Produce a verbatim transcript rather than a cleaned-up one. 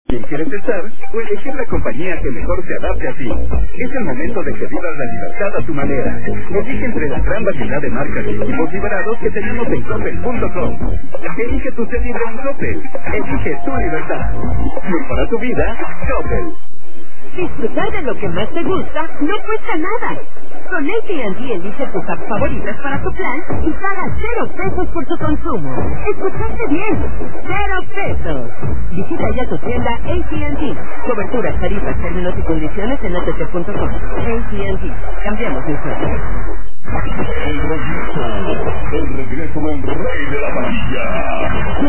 ¿Quién quieres estar o elegir la compañía que mejor se adapte a ti? Es el momento de que vivas la libertad a tu manera. Elige entre la gran variedad de marcas y equipos liberados que tenemos en Coppel punto com. Elige tu ser libre en Coppel. Elige tu libertad. Mejora tu vida, Coppel. Disfrutar de lo que más te gusta no cuesta nada. Con A T and T elige tus apps favoritas para tu plan y paga cero pesos por tu consumo. ¿Escuchaste bien? ¡Cero pesos! Visita ya tu tienda A T and T. Coberturas, tarifas, términos y condiciones en A T T punto com. A T and T. Cambiamos el juego. El regreso, el regreso del rey de la varilla.